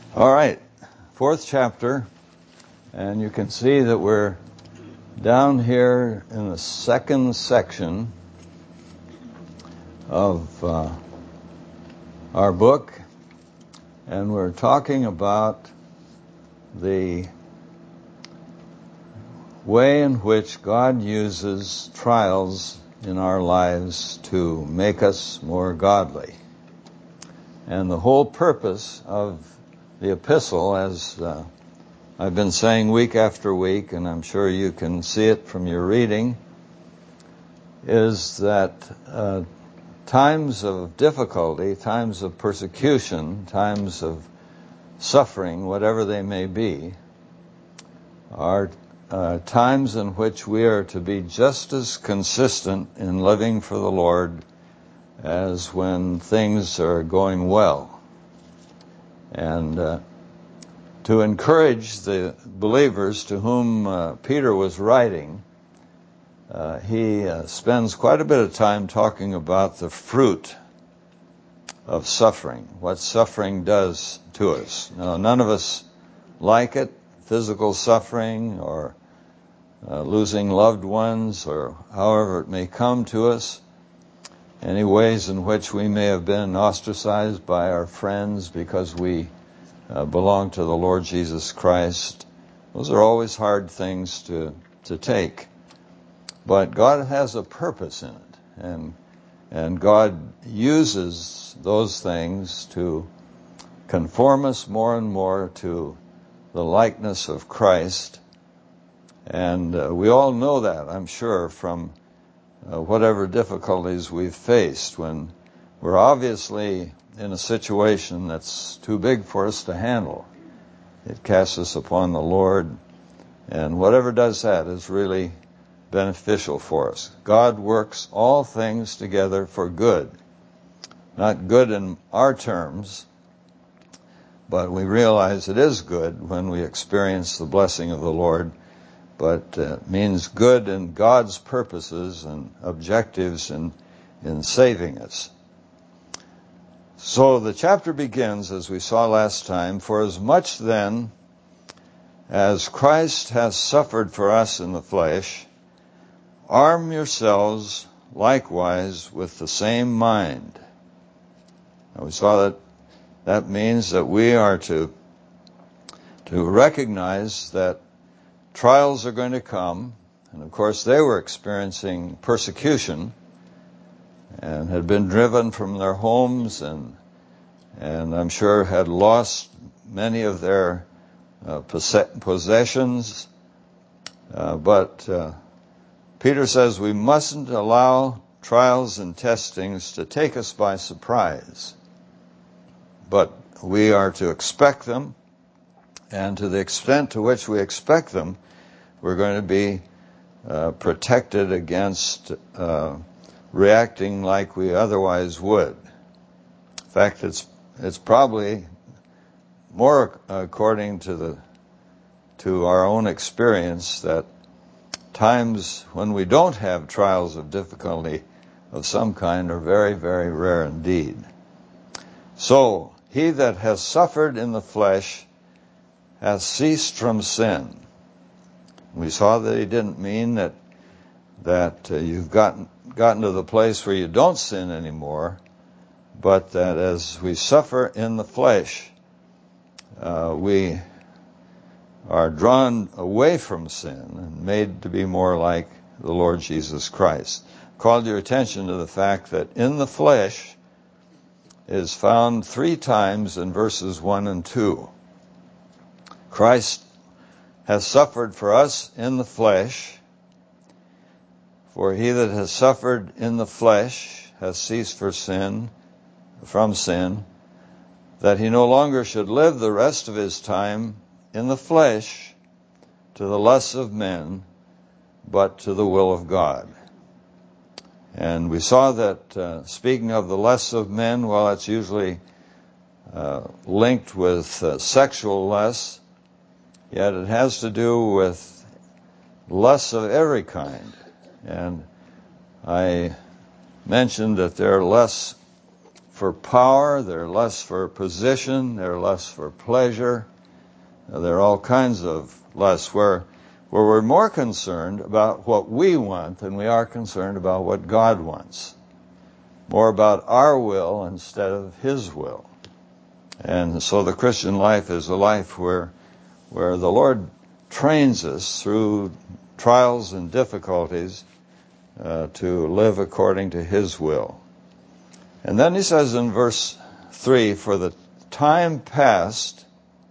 All right, fourth chapter, and you can see that we're down here in the second section of our book, and we're talking about the way in which God uses trials in our lives to make us more godly. And the whole purpose of the epistle, as I've been saying week after week, and I'm sure you can see it from your reading, is that times of difficulty, times of persecution, times of suffering, whatever they may be, are times in which we are to be just as consistent in living for the Lord as when things are going well. And to encourage the believers to whom Peter was writing, he spends quite a bit of time talking about the fruit of suffering, what suffering does to us. Now, none of us like it, physical suffering or losing loved ones or however it may come to us. Any ways in which we may have been ostracized by our friends because we belong to the Lord Jesus Christ. Those are always hard things to take. But God has a purpose in it, and God uses those things to conform us more and more to the likeness of Christ. And we all know that, I'm sure, from whatever difficulties we've faced when we're obviously in a situation that's too big for us to handle. It casts us upon the Lord, and whatever does that is really beneficial for us. God works all things together for good. Not good in our terms, but we realize it is good when we experience the blessing of the Lord, but means good in God's purposes and objectives in saving us. So the chapter begins, as we saw last time, "For as much then as Christ has suffered for us in the flesh, arm yourselves likewise with the same mind." Now we saw that means that we are to recognize that trials are going to come, and of course they were experiencing persecution and had been driven from their homes and I'm sure had lost many of their possessions. But Peter says we mustn't allow trials and testings to take us by surprise, but we are to expect them, and to the extent to which we expect them, we're going to be protected against reacting like we otherwise would. In fact, it's probably more according to our own experience that times when we don't have trials of difficulty of some kind are very, very rare indeed. So, he that has suffered in the flesh has ceased from sin. We saw that he didn't mean that you've gotten to the place where you don't sin anymore, but that as we suffer in the flesh, we are drawn away from sin and made to be more like the Lord Jesus Christ. Called your attention to the fact that in the flesh is found 3 times in verses 1 and 2. Christ has suffered for us in the flesh. For he that has suffered in the flesh has ceased from sin, that he no longer should live the rest of his time in the flesh to the lusts of men, but to the will of God. And we saw that speaking of the lusts of men, well, it's usually linked with sexual lusts, yet it has to do with lusts of every kind. And I mentioned that there are lusts for power, their lust for position, their lust for pleasure. There are all kinds of lusts where we're more concerned about what we want than we are concerned about what God wants. More about our will instead of His will. And so the Christian life is a life where the Lord trains us through trials and difficulties to live according to His will. And then he says in verse 3, for the time past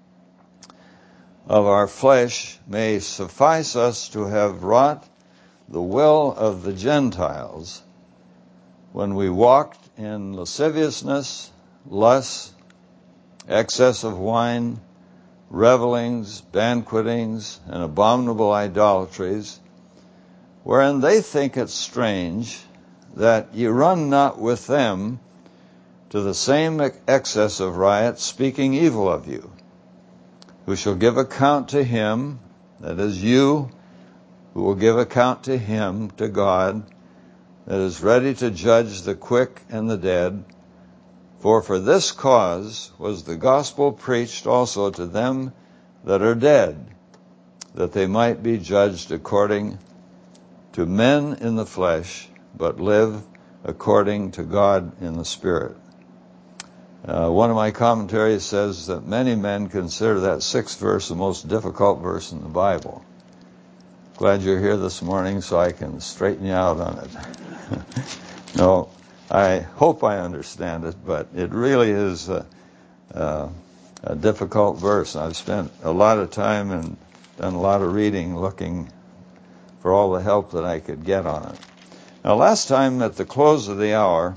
of our flesh may suffice us to have wrought the will of the Gentiles when we walked in lasciviousness, lust, excess of wine, revelings, banquetings, and abominable idolatries, wherein they think it strange that ye run not with them to the same excess of riot, speaking evil of you, who shall give account to Him, that is you, who will give account to Him, to God, that is ready to judge the quick and the dead. For this cause was the gospel preached also to them that are dead, that they might be judged according to men in the flesh, but live according to God in the Spirit. One of my commentaries says that many men consider that 6th verse the most difficult verse in the Bible. Glad you're here this morning so I can straighten you out on it. No, I hope I understand it, but it really is a difficult verse. I've spent a lot of time and done a lot of reading looking for all the help that I could get on it. Now, last time at the close of the hour,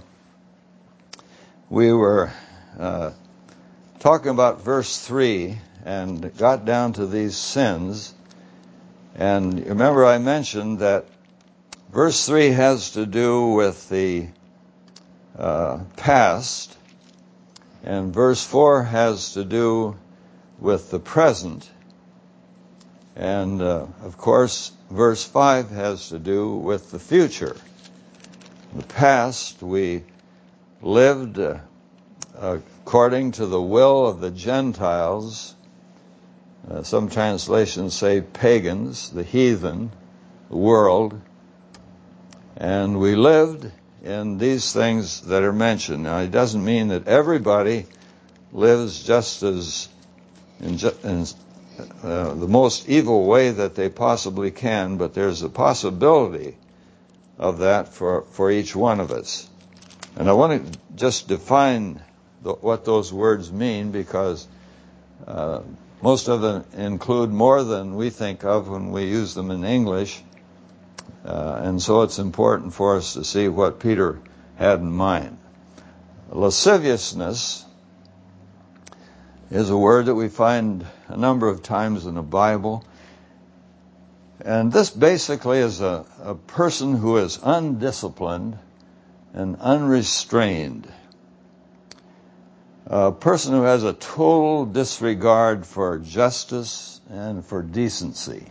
we were talking about verse 3 and got down to these sins. And remember I mentioned that verse 3 has to do with the past, and verse 4 has to do with the present. And, of course, verse 5 has to do with the future. In the past, we lived according to the will of the Gentiles. Some translations say pagans, the heathen, the world. And we lived in these things that are mentioned. Now, it doesn't mean that everybody lives just as in the most evil way that they possibly can, but there's a possibility of that for each one of us. And I want to just define what those words mean, because most of them include more than we think of when we use them in English. And so it's important for us to see what Peter had in mind. Lasciviousness is a word that we find a number of times in the Bible. And this basically is a person who is undisciplined and unrestrained. A person who has a total disregard for justice and for decency.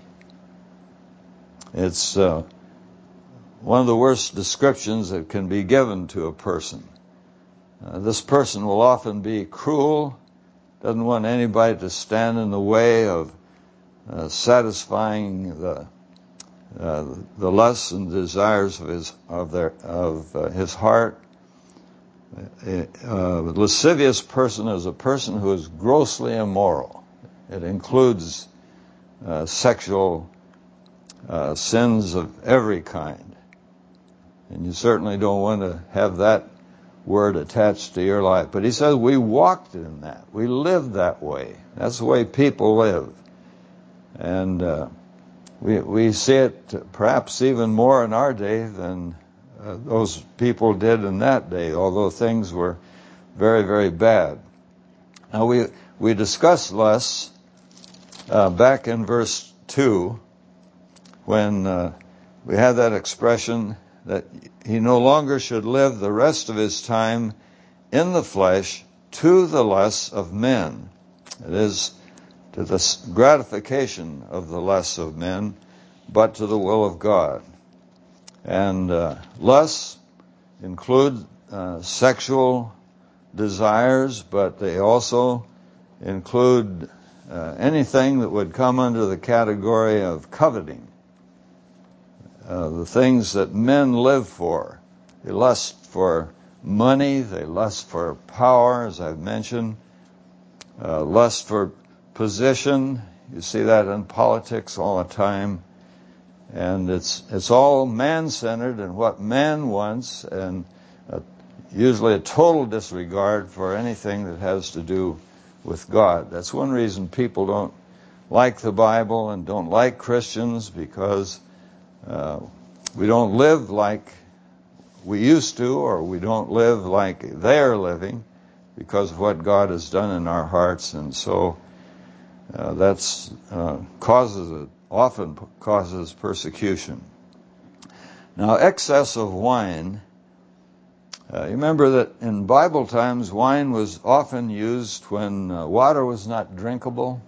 It's one of the worst descriptions that can be given to a person. This person will often be cruel, doesn't want anybody to stand in the way of satisfying the lusts and desires of his heart. A lascivious person is a person who is grossly immoral. It includes sexual sins of every kind. And you certainly don't want to have that word attached to your life. But he says we walked in that. We lived that way. That's the way people live. And we see it perhaps even more in our day than those people did in that day, although things were very, very bad. Now we discussed lust back in verse 2 when we had that expression that he no longer should live the rest of his time in the flesh to the lusts of men. It is to the gratification of the lusts of men, but to the will of God. And lusts include sexual desires, but they also include anything that would come under the category of coveting. The things that men live for. They lust for money, they lust for power, as I've mentioned, lust for position. You see that in politics all the time. And it's all man-centered and what man wants, and usually a total disregard for anything that has to do with God. That's one reason people don't like the Bible and don't like Christians, because we don't live like we used to, or we don't live like they're living because of what God has done in our hearts. And so that's often causes persecution. Now, excess of wine. You remember that in Bible times, wine was often used when water was not drinkable,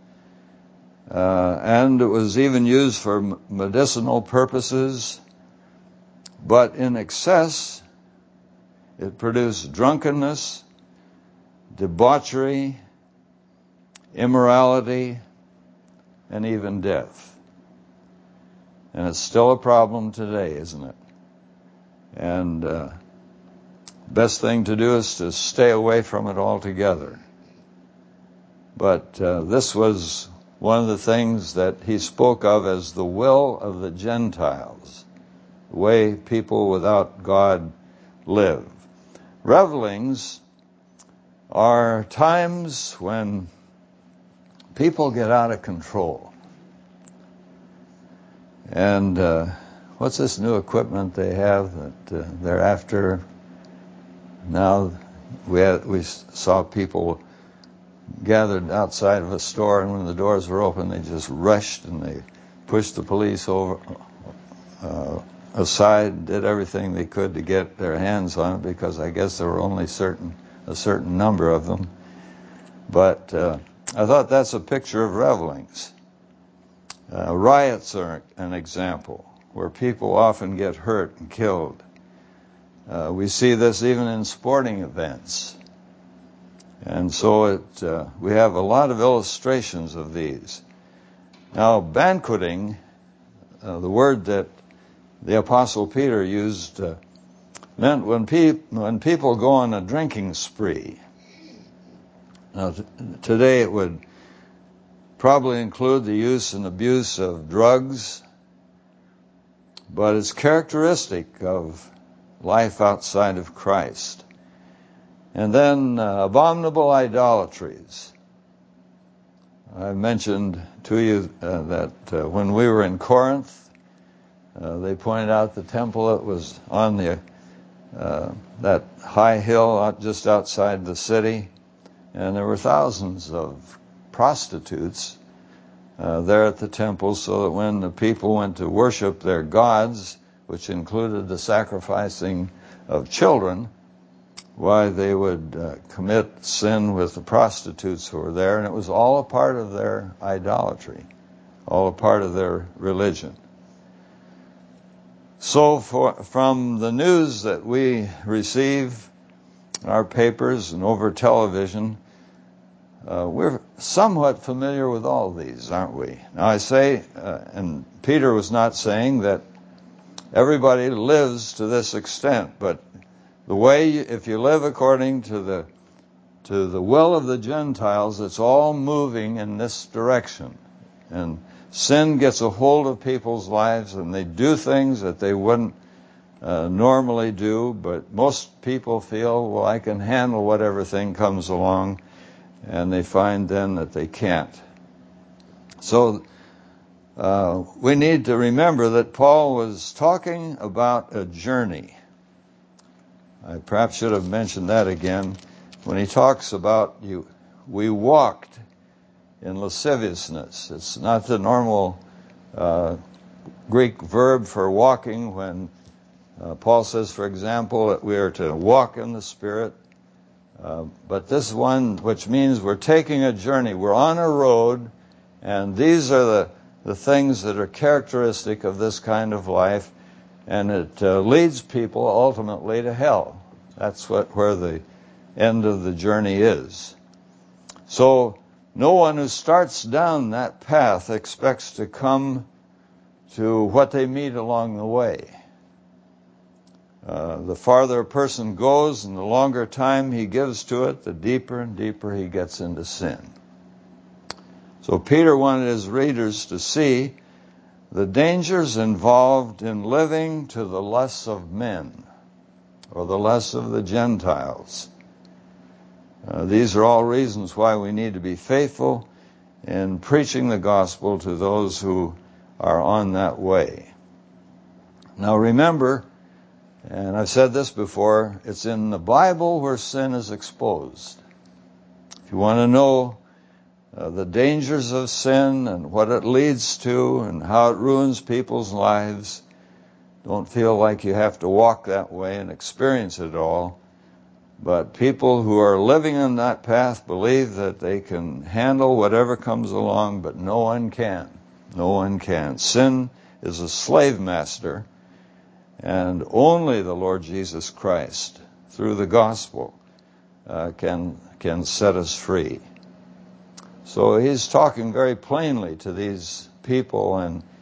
and it was even used for medicinal purposes. But in excess, it produced drunkenness, debauchery, immorality, and even death. And it's still a problem today, isn't it? And best thing to do is to stay away from it altogether. But this was one of the things that he spoke of as the will of the Gentiles, the way people without God live. Revelings are times when people get out of control. And what's this new equipment they have that they're after? Now we saw people gathered outside of a store, and when the doors were open, they just rushed and they pushed the police over aside, did everything they could to get their hands on it, because I guess there were only a certain number of them. But I thought that's a picture of revelings. Riots are an example where people often get hurt and killed. We see this even in sporting events. And so we have a lot of illustrations of these. Now, banqueting, the word that the Apostle Peter used, meant when people go on a drinking spree. Now, today it would probably include the use and abuse of drugs, but it's characteristic of life outside of Christ. And then abominable idolatries. I mentioned to you that when we were in Corinth, they pointed out the temple that was on that high hill just outside the city, and there were thousands of prostitutes there at the temple, so that when the people went to worship their gods, which included the sacrificing of children, why they would commit sin with the prostitutes who were there, and it was all a part of their idolatry, all a part of their religion. So from the news that we receive, our papers and over television, we're somewhat familiar with all these, aren't we? Now I say, and Peter was not saying that everybody lives to this extent, but the way, if you live according to the will of the Gentiles, it's all moving in this direction. And sin gets a hold of people's lives, and they do things that they wouldn't normally do, but most people feel, well, I can handle whatever thing comes along, and they find then that they can't. So we need to remember that Paul was talking about a journey. I perhaps should have mentioned that again. When he talks about we walked in lasciviousness. It's not the normal Greek verb for walking when Paul says, for example, that we are to walk in the Spirit. But this one, which means we're taking a journey. We're on a road, and these are the things that are characteristic of this kind of life, and it leads people ultimately to hell. That's where the end of the journey is. So no one who starts down that path expects to come to what they meet along the way. The farther a person goes and the longer time he gives to it, the deeper and deeper he gets into sin. So Peter wanted his readers to see the dangers involved in living to the lusts of men, or the lusts of the Gentiles. These are all reasons why we need to be faithful in preaching the gospel to those who are on that way. Now remember, and I've said this before, it's in the Bible where sin is exposed. If you want to know the dangers of sin and what it leads to and how it ruins people's lives, don't feel like you have to walk that way and experience it all. But people who are living on that path believe that they can handle whatever comes along, but no one can. No one can. Sin is a slave master, and only the Lord Jesus Christ, through the gospel, can set us free. So he's talking very plainly to these people,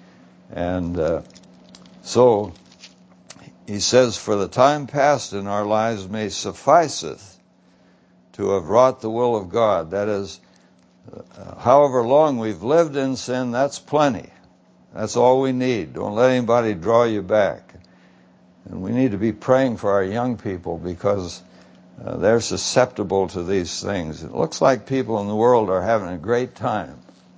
and so he says, "For the time past in our lives may sufficeth to have wrought the will of God." That is, however long we've lived in sin, that's plenty. That's all we need. Don't let anybody draw you back. And we need to be praying for our young people because they're susceptible to these things. It looks like people in the world are having a great time,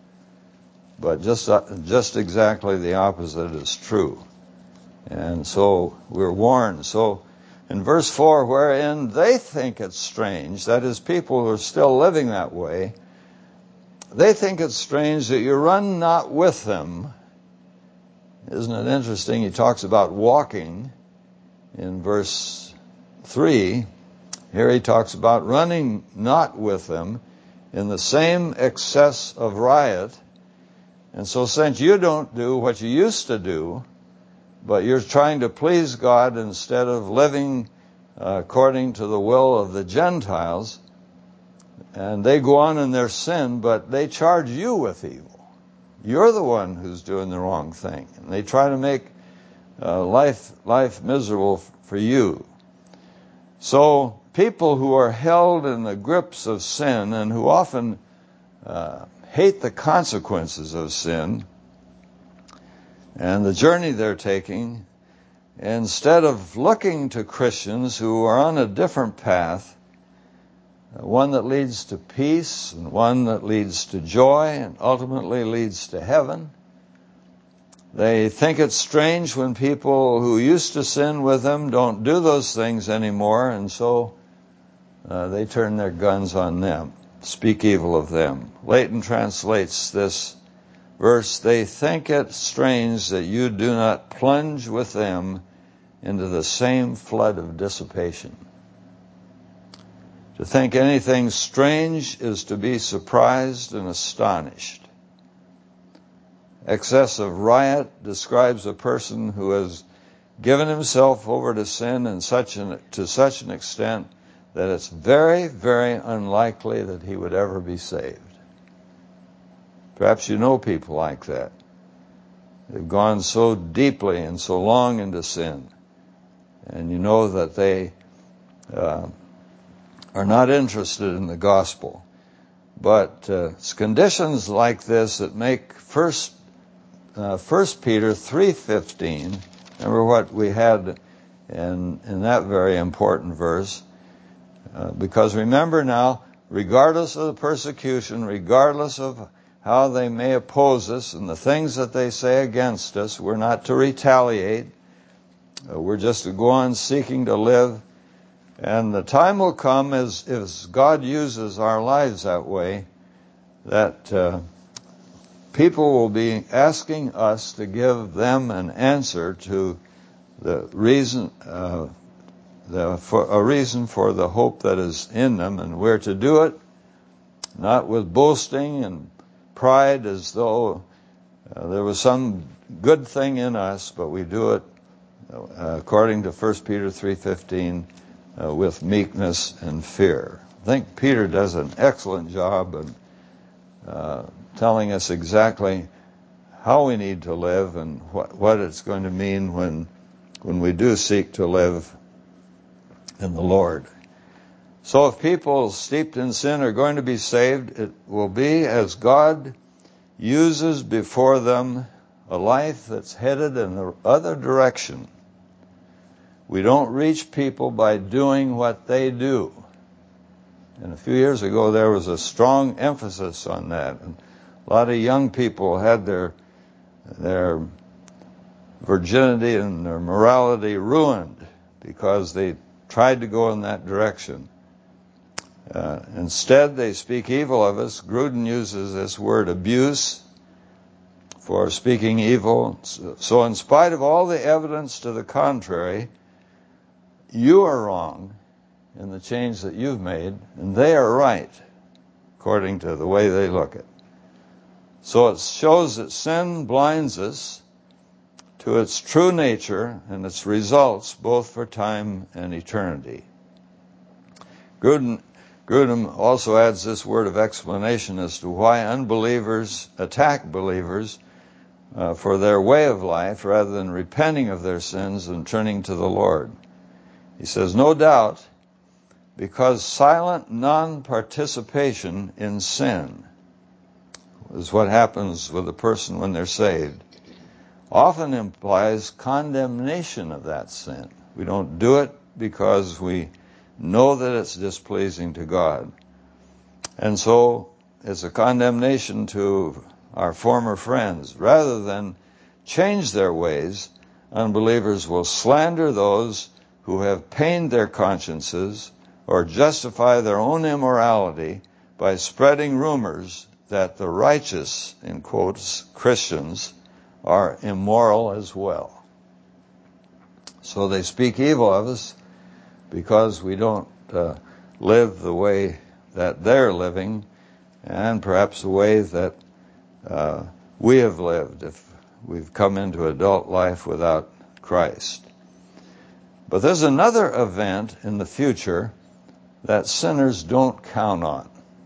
but just exactly the opposite is true. And so we're warned. So in verse 4, wherein they think it's strange, that is, people who are still living that way, they think it's strange that you run not with them. Isn't it interesting? He talks about walking in verse 3. Here he talks about running not with them in the same excess of riot. And so since you don't do what you used to do, but you're trying to please God instead of living according to the will of the Gentiles, and they go on in their sin, but they charge you with evil. You're the one who's doing the wrong thing. And they try to make life miserable for you. So people who are held in the grips of sin and who often hate the consequences of sin and the journey they're taking, instead of looking to Christians who are on a different path, one that leads to peace and one that leads to joy and ultimately leads to heaven, they think it's strange when people who used to sin with them don't do those things anymore, and so they turn their guns on them, speak evil of them. Layton translates this verse, "They think it strange that you do not plunge with them into the same flood of dissipation." To think anything strange is to be surprised and astonished. Excessive riot describes a person who has given himself over to sin to such an extent that it's very, very unlikely that he would ever be saved. Perhaps you know people like that. They've gone so deeply and so long into sin, and you know that they are not interested in the gospel. But it's conditions like this that make First Peter 3:15. Remember what we had in that very important verse. Because remember now, regardless of the persecution, regardless of how they may oppose us and the things that they say against us, we're not to retaliate. We're just to go on seeking to live. And the time will come, as God uses our lives that way, that people will be asking us to give them an answer to the reason, for a reason for the hope that is in them, and we're to do it not with boasting and pride as though there was some good thing in us, but we do it according to 1 Peter 3:15, with meekness and fear. I think Peter does an excellent job of telling us exactly how we need to live and what it's going to mean when we do seek to live in the Lord. So if people steeped in sin are going to be saved, it will be as God uses before them a life that's headed in the other direction. We don't reach people by doing what they do. And a few years ago there was a strong emphasis on that. And a lot of young people had their virginity and their morality ruined because they tried to go in that direction. Instead, they speak evil of us. Grudem uses this word abuse for speaking evil. So in spite of all the evidence to the contrary, you are wrong in the change that you've made, and they are right, according to the way they look at it. So it shows that sin blinds us to its true nature and its results, both for time and eternity. Grudem also adds this word of explanation as to why unbelievers attack believers for their way of life rather than repenting of their sins and turning to the Lord. He says, no doubt, because silent non-participation in sin is what happens with a person when they're saved, often implies condemnation of that sin. We don't do it because we know that it's displeasing to God. And so it's a condemnation to our former friends. Rather than change their ways, unbelievers will slander those who have pained their consciences or justify their own immorality by spreading rumors that the righteous, in quotes, Christians, are immoral as well. So they speak evil of us because we don't live the way that they're living, and perhaps the way that we have lived if we've come into adult life without Christ. But there's another event in the future that sinners don't count on.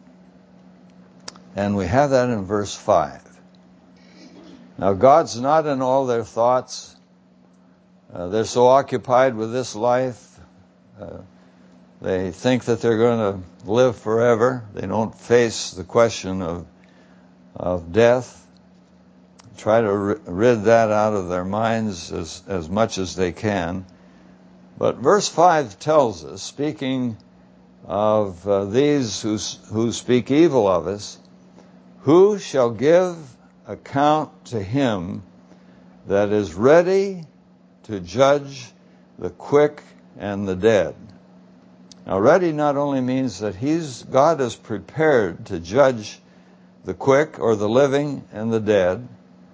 And we have that in verse 5. Now, God's not in all their thoughts. They're so occupied with this life. They think that they're going to live forever. They don't face the question of death. Try to rid that out of their minds as much as they can. But verse 5 tells us, speaking of these who speak evil of us, who shall give account to him that is ready to judge the quick and the dead? Now, ready not only means that God is prepared to judge the quick or the living and the dead,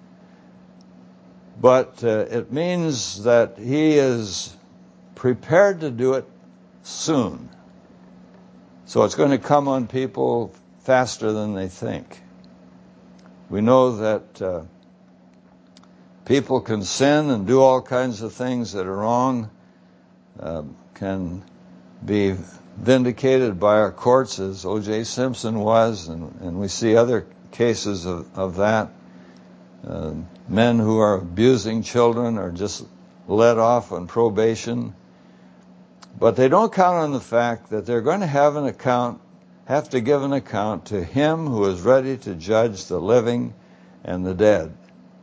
but it means that he is prepared to do it soon. So it's going to come on people faster than they think. We know that people can sin and do all kinds of things that are wrong, can be vindicated by our courts, as O.J. Simpson was, and we see other cases of that. Men who are abusing children are just let off on probation. But they don't count on the fact that they're going to have to give an account to him who is ready to judge the living and the dead.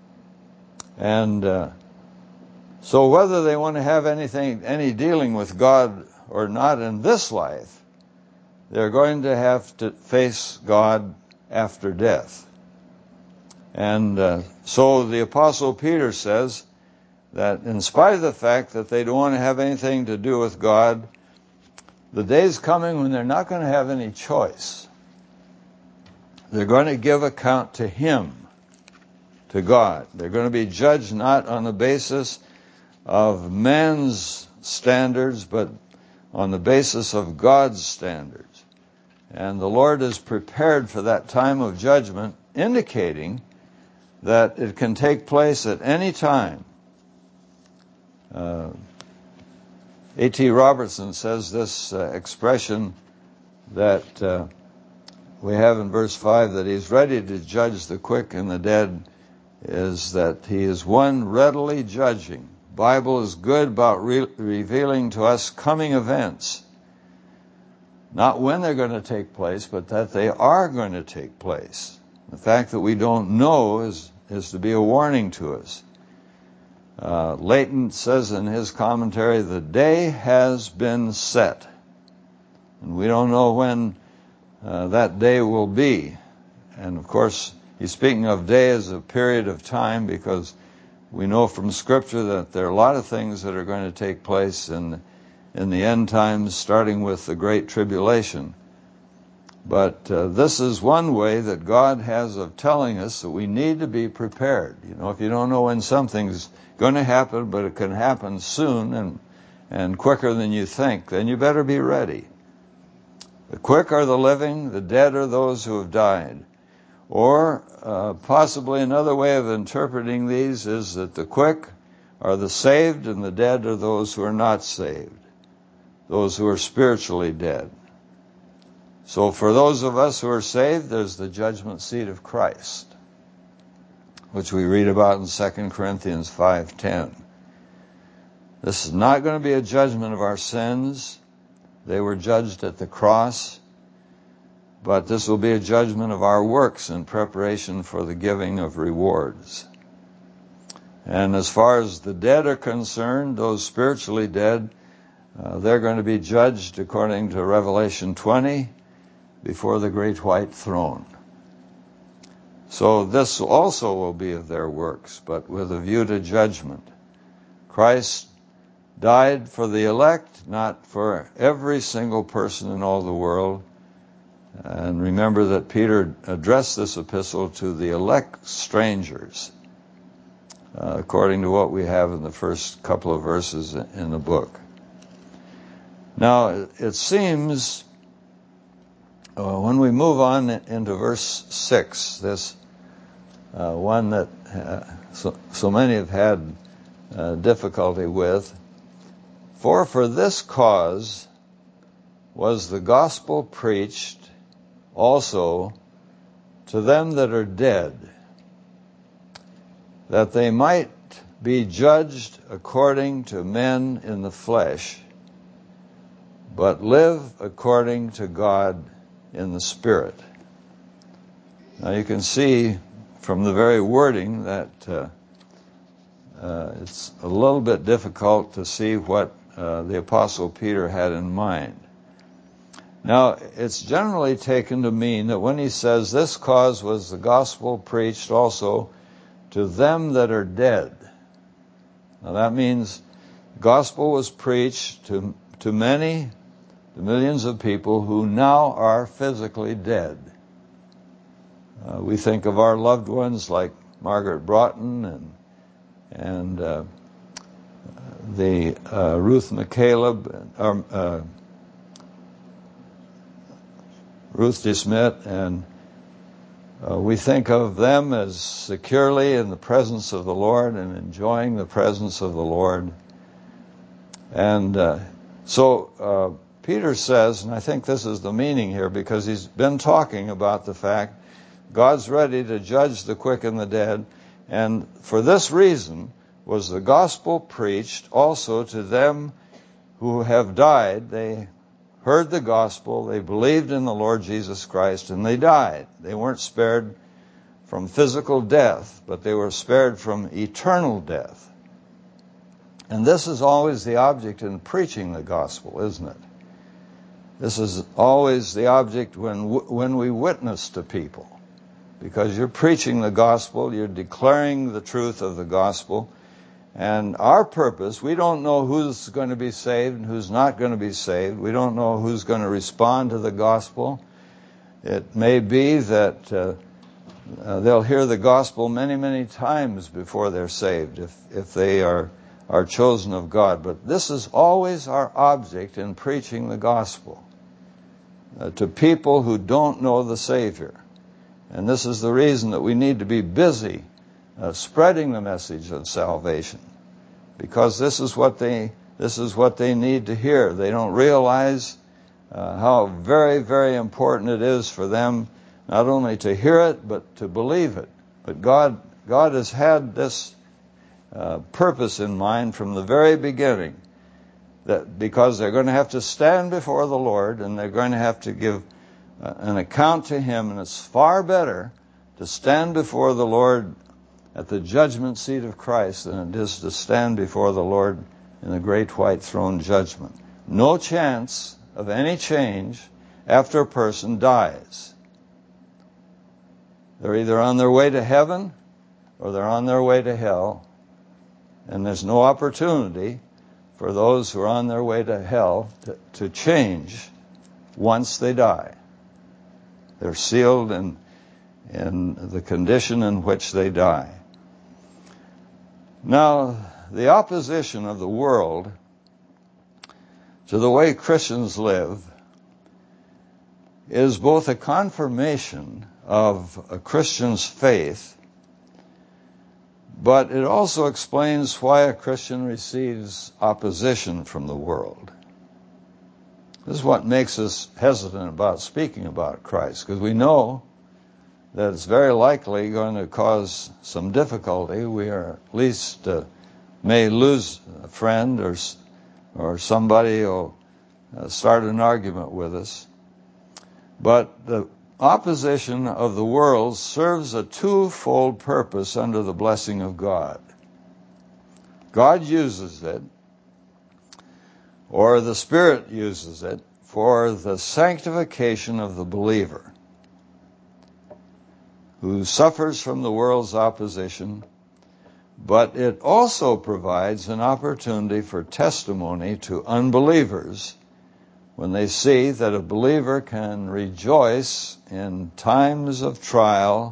And so whether they want to have any dealing with God or not in this life, they're going to have to face God after death. And so the Apostle Peter says that in spite of the fact that they don't want to have anything to do with God, the day's coming when they're not going to have any choice. They're going to give account to him, to God. They're going to be judged not on the basis of man's standards, but on the basis of God's standards. And the Lord is prepared for that time of judgment, indicating that it can take place at any time. A.T. Robertson says this expression that we have in verse 5, that he's ready to judge the quick and the dead, is that he is one readily judging. Bible is good about revealing to us coming events. Not when they're going to take place, but that they are going to take place. The fact that we don't know is to be a warning to us. Leighton says in his commentary, the day has been set. And we don't know when that day will be. And of course, he's speaking of day as a period of time, because we know from Scripture that there are a lot of things that are going to take place in the end times, starting with the Great Tribulation. But this is one way that God has of telling us that we need to be prepared. You know, if you don't know when something's going to happen, but it can happen soon and quicker than you think, then you better be ready. The quick are the living, the dead are those who have died. Or possibly another way of interpreting these is that the quick are the saved and the dead are those who are not saved, those who are spiritually dead. So for those of us who are saved, there's the judgment seat of Christ, which we read about in 2 Corinthians 5:10. This is not going to be a judgment of our sins. They were judged at the cross. But this will be a judgment of our works in preparation for the giving of rewards. And as far as the dead are concerned, those spiritually dead, they're going to be judged according to Revelation 20 before the great white throne. So this also will be of their works, but with a view to judgment. Christ died for the elect, not for every single person in all the world. And remember that Peter addressed this epistle to the elect strangers, according to what we have in the first couple of verses in the book. Now, it seems, when we move on into verse 6, this one that so many have had difficulty with, for this cause was the gospel preached also to them that are dead, that they might be judged according to men in the flesh, but live according to God in the Spirit. Now you can see from the very wording that it's a little bit difficult to see what the Apostle Peter had in mind. Now, it's generally taken to mean that when he says this cause was the gospel preached also to them that are dead. Now that means the gospel was preached to many, the millions of people who now are physically dead. We think of our loved ones like Margaret Broughton and the Ruth McCaleb, Ruth DeSmit, and we think of them as securely in the presence of the Lord and enjoying the presence of the Lord. And so Peter says, and I think this is the meaning here, because he's been talking about the fact God's ready to judge the quick and the dead, and for this reason was the gospel preached also to them who have died. They heard the gospel, they believed in the Lord Jesus Christ, and they died. They weren't spared from physical death, but they were spared from eternal death. And this is always the object in preaching the gospel, isn't it? This is always the object when we witness to people. Because you're preaching the gospel, you're declaring the truth of the gospel. And our purpose, we don't know who's going to be saved and who's not going to be saved. We don't know who's going to respond to the gospel. It may be that they'll hear the gospel many, many times before they're saved, if they are chosen of God. But this is always our object in preaching the gospel to people who don't know the Savior. And this is the reason that we need to be busy spreading the message of salvation, because this is what they this is what they need to hear. They don't realize how very, very important it is for them not only to hear it, but to believe it. But God has had this purpose in mind from the very beginning, that because they're going to have to stand before the Lord and they're going to have to give an account to Him, and it's far better to stand before the Lord at the judgment seat of Christ than it is to stand before the Lord in the great white throne judgment. No chance of any change after a person dies. They're either on their way to heaven or they're on their way to hell, and there's no opportunity for those who are on their way to hell to change once they die. They're sealed in the condition in which they die. Now, the opposition of the world to the way Christians live is both a confirmation of a Christian's faith, but it also explains why a Christian receives opposition from the world. This is what makes us hesitant about speaking about Christ, because we know that it's very likely going to cause some difficulty. We are at least may lose a friend, or somebody will start an argument with us. But the opposition of the world serves a twofold purpose under the blessing of God. God uses it, or the Spirit uses it, for the sanctification of the believer, who suffers from the world's opposition, but it also provides an opportunity for testimony to unbelievers when they see that a believer can rejoice in times of trial,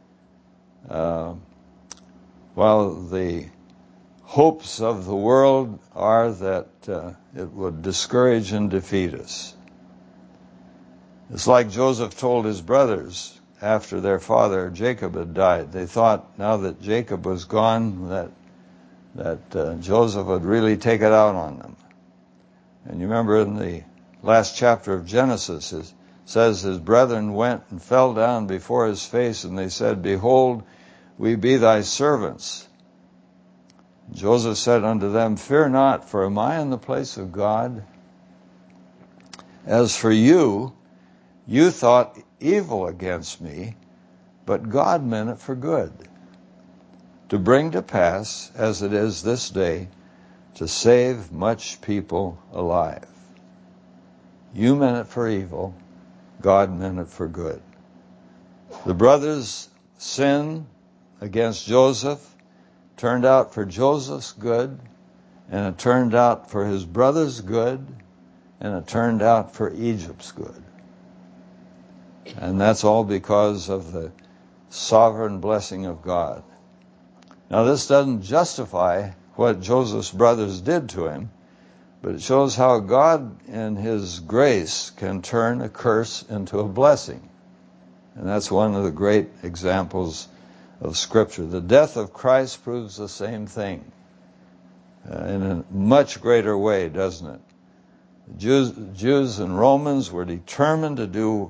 while the hopes of the world are that it would discourage and defeat us. It's like Joseph told his brothers after their father Jacob had died. They thought now that Jacob was gone that Joseph would really take it out on them. And you remember in the last chapter of Genesis, it says his brethren went and fell down before his face, and they said, "Behold, we be thy servants." Joseph said unto them, "Fear not, for am I in the place of God? As for you, you thought evil against me, but God meant it for good, to bring to pass, as it is this day, to save much people alive." You meant it for evil, God meant it for good. The brothers' sin against Joseph turned out for Joseph's good, and it turned out for his brothers' good, and it turned out for Egypt's good. And that's all because of the sovereign blessing of God. Now, this doesn't justify what Joseph's brothers did to him, but it shows how God in His grace can turn a curse into a blessing. And that's one of the great examples of Scripture. The death of Christ proves the same thing in a much greater way, doesn't it? The Jews and Romans were determined to do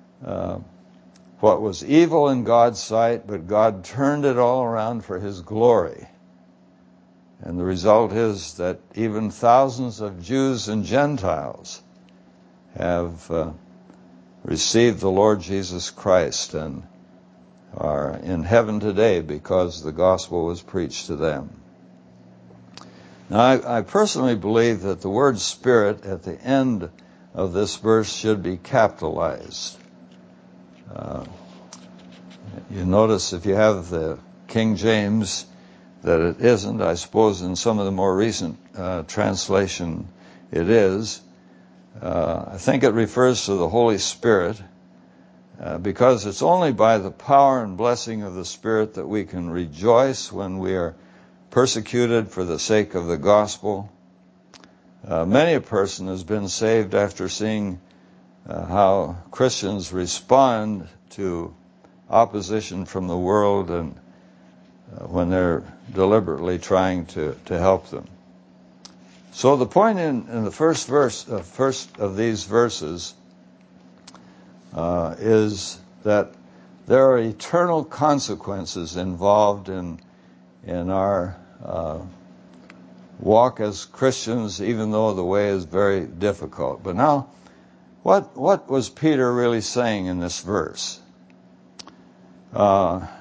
what was evil in God's sight, but God turned it all around for His glory. And the result is that even thousands of Jews and Gentiles have received the Lord Jesus Christ and are in heaven today because the gospel was preached to them. Now, I personally believe that the word Spirit at the end of this verse should be capitalized. You notice if you have the King James that it isn't. I suppose in some of the more recent translation it is. I think it refers to the Holy Spirit because it's only by the power and blessing of the Spirit that we can rejoice when we are persecuted for the sake of the gospel. Many a person has been saved after seeing how Christians respond to opposition from the world and when they're deliberately trying to help them. So the point in the first of these verses is that there are eternal consequences involved in our walk as Christians, even though the way is very difficult. But now, what was Peter really saying in this verse? The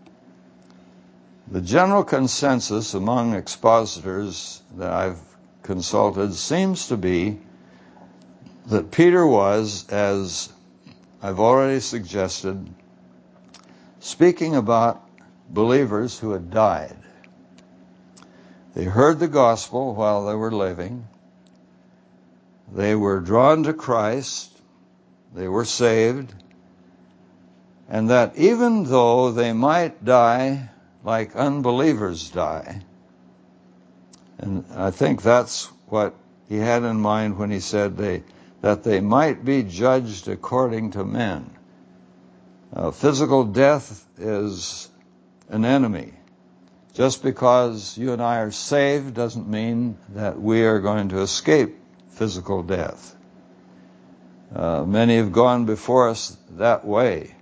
general consensus among expositors that I've consulted seems to be that Peter was, as I've already suggested, speaking about believers who had died. They heard the gospel while they were living. They were drawn to Christ. They were saved. And that even though they might die like unbelievers die, and I think that's what he had in mind when he said that they might be judged according to men. Physical death is an enemy. Just because you and I are saved doesn't mean that we are going to escape physical death. Many have gone before us that way.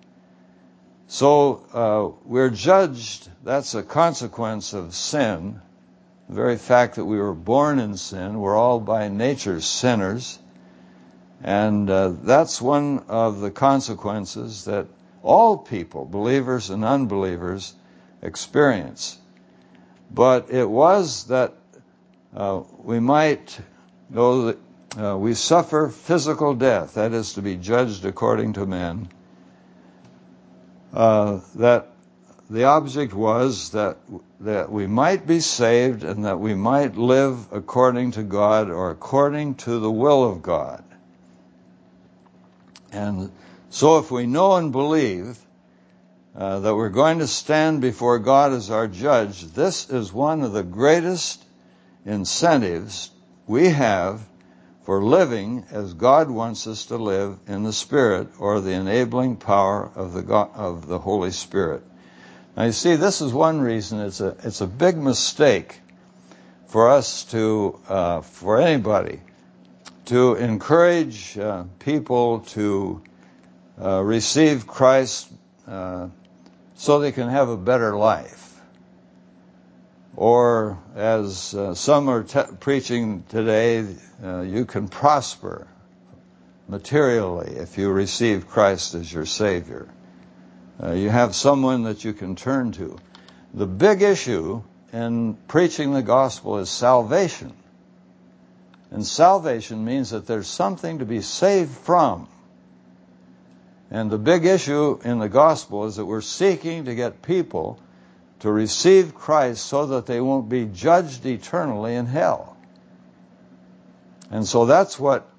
So we're judged. That's a consequence of sin. The very fact that we were born in sin, we're all by nature sinners. And that's one of the consequences that all people, believers and unbelievers, experience. But it was that we might know that we suffer physical death, that is to be judged according to men, that the object was that we might be saved and that we might live according to God or according to the will of God. And so if we know and believe that we're going to stand before God as our judge, this is one of the greatest incentives we have for living as God wants us to live in the Spirit, or the enabling power of the Holy Spirit. Now you see, this is one reason it's a big mistake for us for anybody, to encourage people to receive Christ so they can have a better life. Or, as some are preaching today, you can prosper materially if you receive Christ as your Savior. You have someone that you can turn to. The big issue in preaching the gospel is salvation. And salvation means that there's something to be saved from. And the big issue in the gospel is that we're seeking to get people to receive Christ so that they won't be judged eternally in hell. And so that's what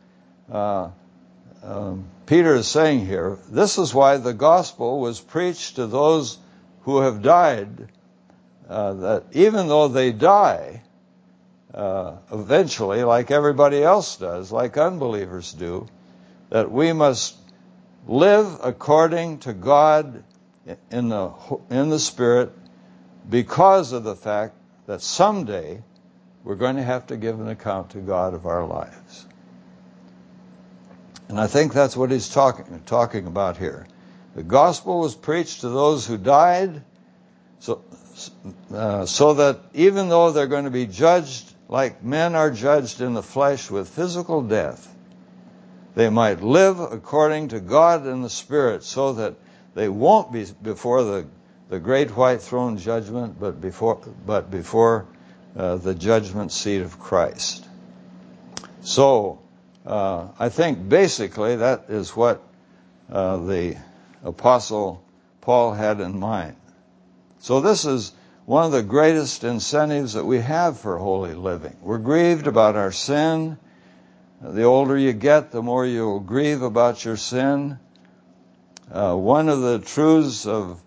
Peter is saying here. This is why the gospel was preached to those who have died, that even though they die eventually, like everybody else does, like unbelievers do, that we must live according to God in the Spirit, because of the fact that someday we're going to have to give an account to God of our lives. And I think that's what he's talking about here. The gospel was preached to those who died, so that even though they're going to be judged like men are judged in the flesh with physical death, they might live according to God in the Spirit, so that they won't be before the great white throne judgment, but before the judgment seat of Christ. So I think basically that is what the Apostle Paul had in mind. So this is one of the greatest incentives that we have for holy living. We're grieved about our sin. The older you get, the more you'll grieve about your sin. One of the truths of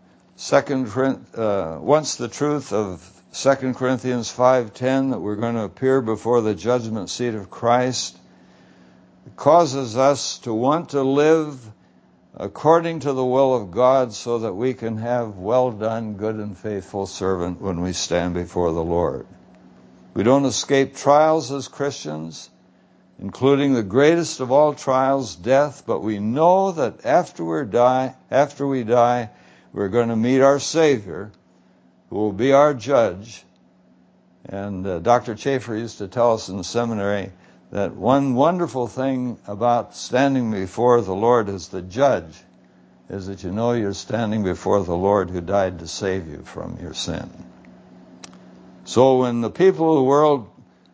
once the truth of 2 Corinthians 5:10, that we're going to appear before the judgment seat of Christ, causes us to want to live according to the will of God, so that we can have well done, good and faithful servant when we stand before the Lord. We don't escape trials as Christians, including the greatest of all trials, death, but we know that after we die, we're going to meet our Savior, who will be our judge. And Dr. Chafer used to tell us in the seminary that one wonderful thing about standing before the Lord as the judge is that you know you're standing before the Lord who died to save you from your sin. So when the people of the world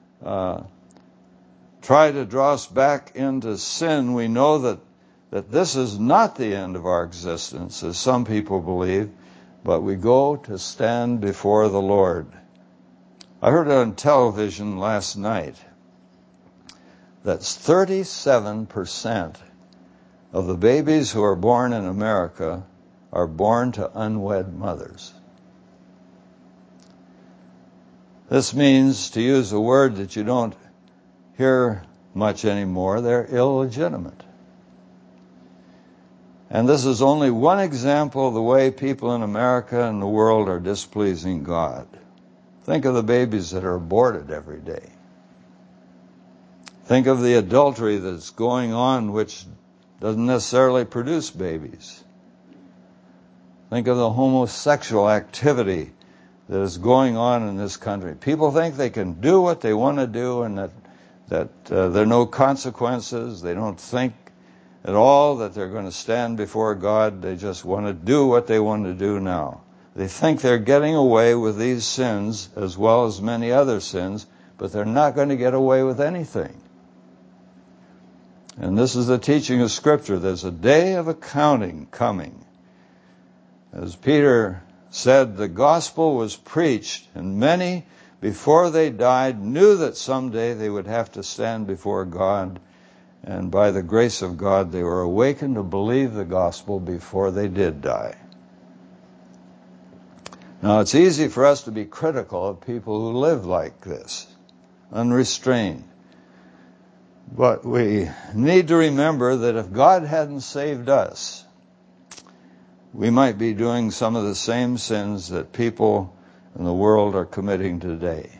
try to draw us back into sin, we know that this is not the end of our existence, as some people believe, but we go to stand before the Lord. I heard on television last night that 37% of the babies who are born in America are born to unwed mothers. This means, to use a word that you don't hear much anymore, they're illegitimate. And this is only one example of the way people in America and the world are displeasing God. Think of the babies that are aborted every day. Think of the adultery that's going on, which doesn't necessarily produce babies. Think of the homosexual activity that is going on in this country. People think they can do what they want to do and that there are no consequences. They don't think at all that they're going to stand before God. They just want to do what they want to do now. They think they're getting away with these sins as well as many other sins, but they're not going to get away with anything. And this is the teaching of Scripture. There's a day of accounting coming. As Peter said, the gospel was preached, and many, before they died, knew that someday they would have to stand before God. And by the grace of God, they were awakened to believe the gospel before they did die. Now, it's easy for us to be critical of people who live like this, unrestrained. But we need to remember that if God hadn't saved us, we might be doing some of the same sins that people in the world are committing today.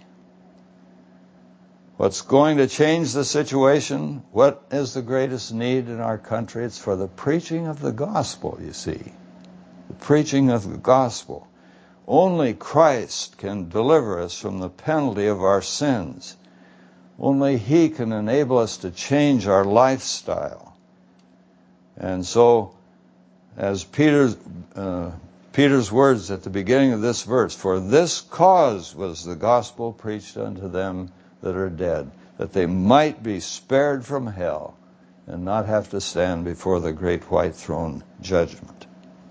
What's going to change the situation? What is the greatest need in our country? It's for the preaching of the gospel, you see. The preaching of the gospel. Only Christ can deliver us from the penalty of our sins. Only He can enable us to change our lifestyle. And so, as Peter's words at the beginning of this verse, for this cause was the gospel preached unto them that are dead, that they might be spared from hell and not have to stand before the great white throne judgment.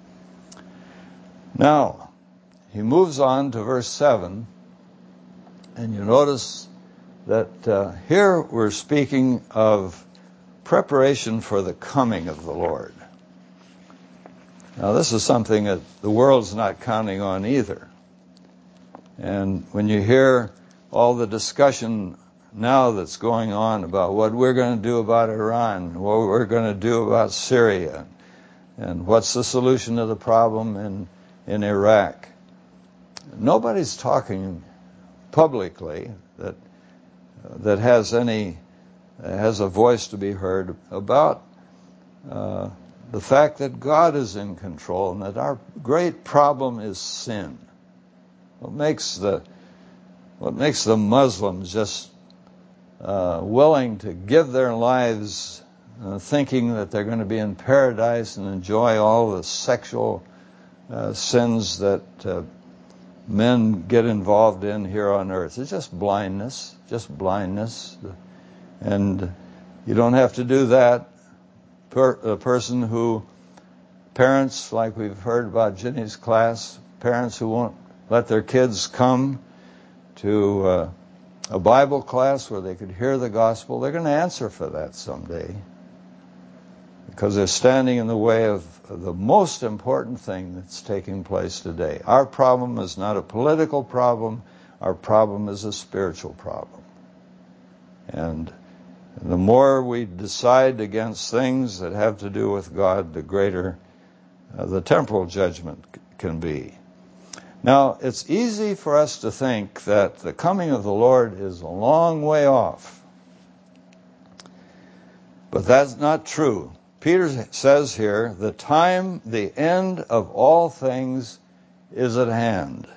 Now, he moves on to verse 7, and you notice that here we're speaking of preparation for the coming of the Lord. Now, this is something that the world's not counting on either. And when you hear all the discussion now that's going on about what we're going to do about Iran, what we're going to do about Syria, and what's the solution to the problem in Iraq, nobody's talking publicly that has a voice to be heard about the fact that God is in control and that our great problem is sin. What makes the Muslims just willing to give their lives thinking that they're going to be in paradise and enjoy all the sexual sins that men get involved in here on earth? It's just blindness. And you don't have to do that. A person who, parents, like we've heard about Ginny's class, parents who won't let their kids come to a Bible class where they could hear the gospel, they're going to answer for that someday, because they're standing in the way of the most important thing that's taking place today. Our problem is not a political problem. Our problem is a spiritual problem. And the more we decide against things that have to do with God, the greater the temporal judgment can be. Now, it's easy for us to think that the coming of the Lord is a long way off. But that's not true. Peter says here, the time, the end of all things is at hand.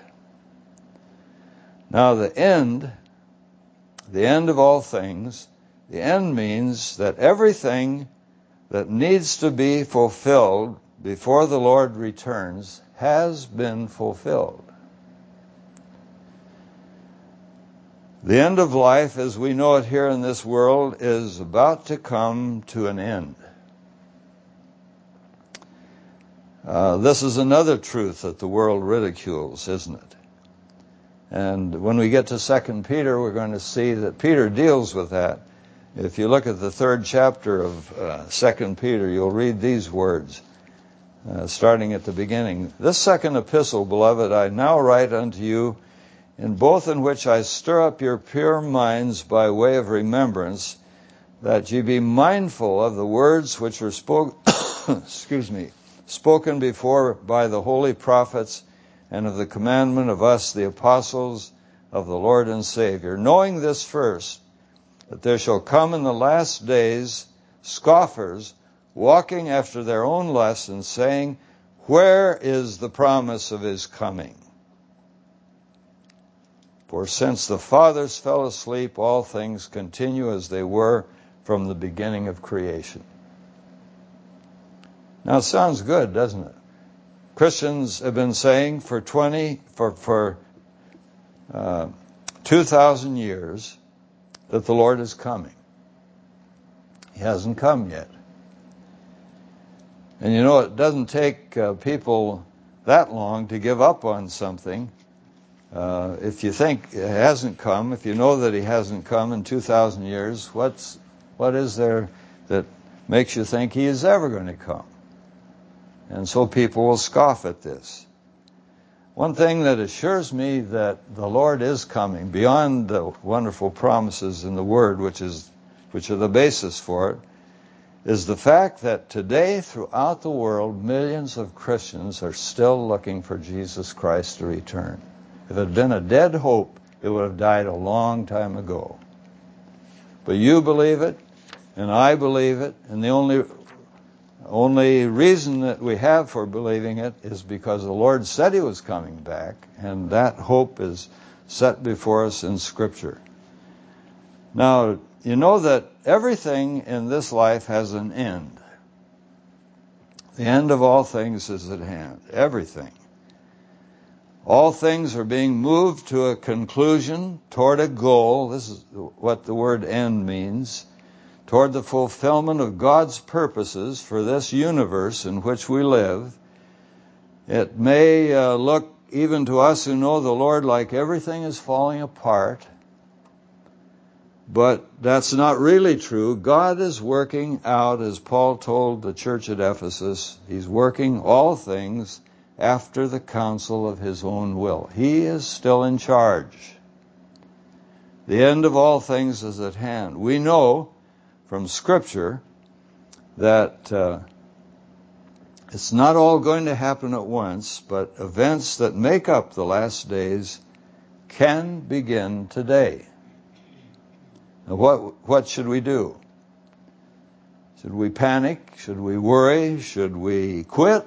Now, the end of all things, the end means that everything that needs to be fulfilled before the Lord returns has been fulfilled. The end of life, as we know it here in this world, is about to come to an end. This is another truth that the world ridicules, isn't it? And when we get to 2 Peter, we're going to see that Peter deals with that. If you look at the 3rd chapter of 2 Peter, you'll read these words, starting at the beginning. This second epistle, beloved, I now write unto you, in both in which I stir up your pure minds by way of remembrance, that ye be mindful of the words which were spoken before by the holy prophets, and of the commandment of us, the apostles of the Lord and Savior, knowing this first, that there shall come in the last days scoffers, walking after their own lusts, and saying, where is the promise of his coming? For since the fathers fell asleep, all things continue as they were from the beginning of creation. Now it sounds good, doesn't it? Christians have been saying for 2,000 years that the Lord is coming. He hasn't come yet. And you know, it doesn't take people that long to give up on something. If you think it hasn't come, if you know that he hasn't come in 2,000 years, what is there that makes you think he is ever going to come? And so people will scoff at this. One thing that assures me that the Lord is coming, beyond the wonderful promises in the Word, which are the basis for it, is the fact that today throughout the world, millions of Christians are still looking for Jesus Christ to return. If it had been a dead hope, it would have died a long time ago. But you believe it, and I believe it, and the only reason that we have for believing it is because the Lord said he was coming back, and that hope is set before us in Scripture. Now, you know that everything in this life has an end. The end of all things is at hand. Everything. All things are being moved to a conclusion, toward a goal. This is what the word end means. Toward the fulfillment of God's purposes for this universe in which we live. It may look, even to us who know the Lord, like everything is falling apart. But that's not really true. God is working out, as Paul told the church at Ephesus, he's working all things after the counsel of his own will. He is still in charge. The end of all things is at hand. We know from Scripture that it's not all going to happen at once, but events that make up the last days can begin today. Now, what should we do? Should we panic? Should we worry? Should we quit?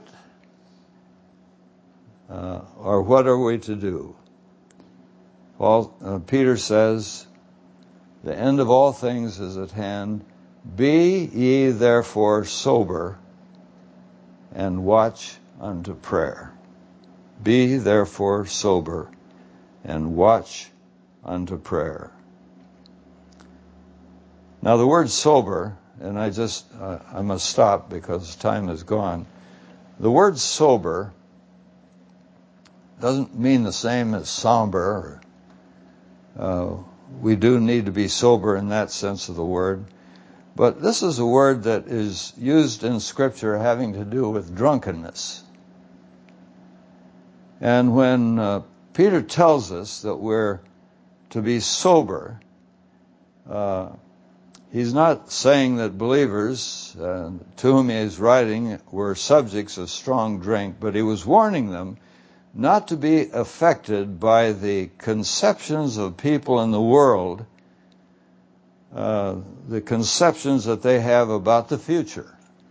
Or what are we to do? Peter says, the end of all things is at hand. Be ye therefore sober and watch unto prayer. Be therefore sober and watch unto prayer. Now the word sober, and I must stop because time is gone. The word sober doesn't mean the same as somber. We do need to be sober in that sense of the word. But this is a word that is used in Scripture having to do with drunkenness. And when Peter tells us that we're to be sober, he's not saying that believers to whom he is writing were subjects of strong drink, but he was warning them not to be affected by the conceptions of people in the world, the conceptions that they have about the future.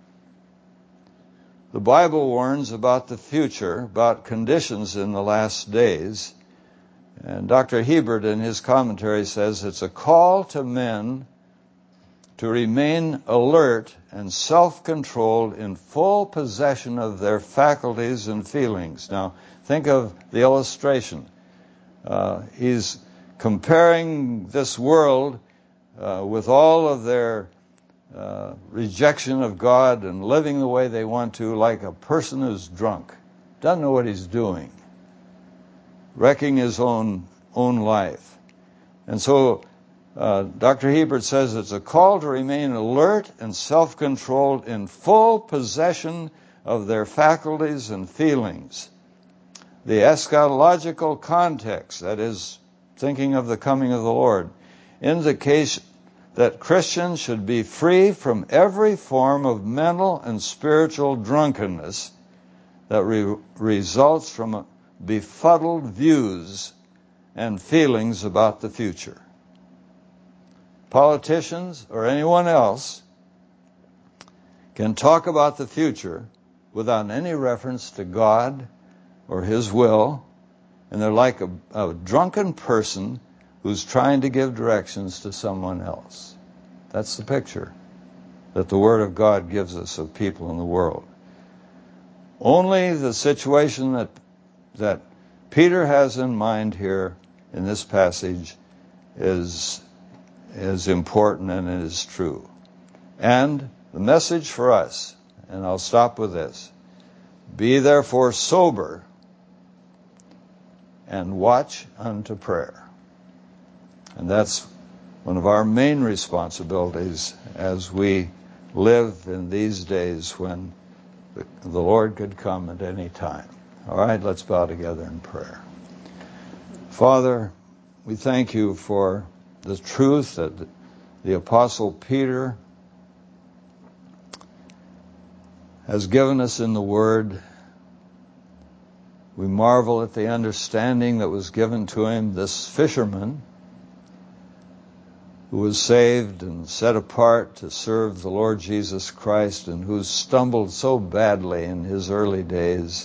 The Bible warns about the future, about conditions in the last days. And Dr. Hebert in his commentary says it's a call to men to remain alert and self-controlled in full possession of their faculties and feelings. Now, think of the illustration. He's comparing this world with all of their rejection of God and living the way they want to, like a person who's drunk, doesn't know what he's doing, wrecking his own life. And so Dr. Hebert says it's a call to remain alert and self-controlled in full possession of their faculties and feelings. The eschatological context, that is, thinking of the coming of the Lord, indicates that Christians should be free from every form of mental and spiritual drunkenness that results from befuddled views and feelings about the future. Politicians or anyone else can talk about the future without any reference to God or His will, and they're like a drunken person who's trying to give directions to someone else. That's the picture that the Word of God gives us of people in the world. Only the situation that Peter has in mind here in this passage is important and it is true. And the message for us, and I'll stop with this: be therefore sober and watch unto prayer. And that's one of our main responsibilities as we live in these days when the Lord could come at any time. All right, let's bow together in prayer. Father, we thank you for the truth that the Apostle Peter has given us in the Word. We marvel at the understanding that was given to him, this fisherman who was saved and set apart to serve the Lord Jesus Christ and who stumbled so badly in his early days,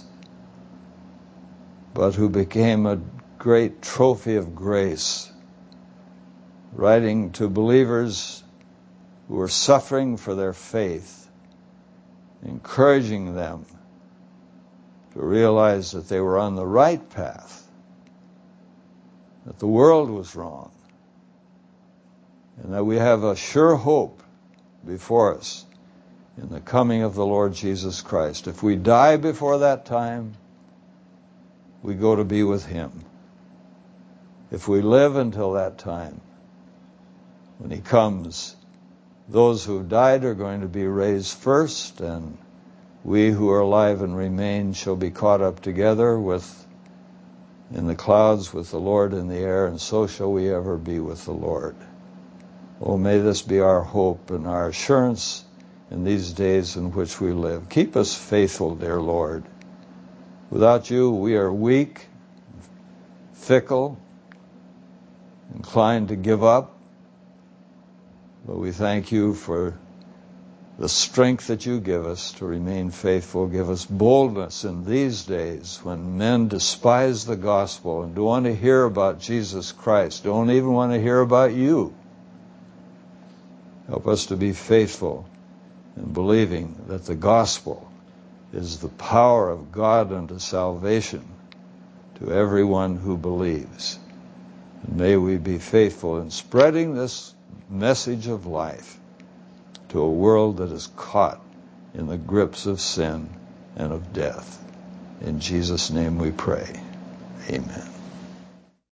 but who became a great trophy of grace, writing to believers who were suffering for their faith, encouraging them to realize that they were on the right path, that the world was wrong, and that we have a sure hope before us in the coming of the Lord Jesus Christ. If we die before that time, we go to be with Him. If we live until that time, when He comes, those who died are going to be raised first, and we who are alive and remain shall be caught up together in the clouds with the Lord in the air, and so shall we ever be with the Lord. Oh, may this be our hope and our assurance in these days in which we live. Keep us faithful, dear Lord. Without you, we are weak, fickle, inclined to give up. But we thank you for the strength that you give us to remain faithful. Give us boldness in these days when men despise the gospel and don't want to hear about Jesus Christ, don't even want to hear about you. Help us to be faithful in believing that the gospel is the power of God unto salvation to everyone who believes. And may we be faithful in spreading this message of life to a world that is caught in the grips of sin and of death. In Jesus' name we pray. Amen.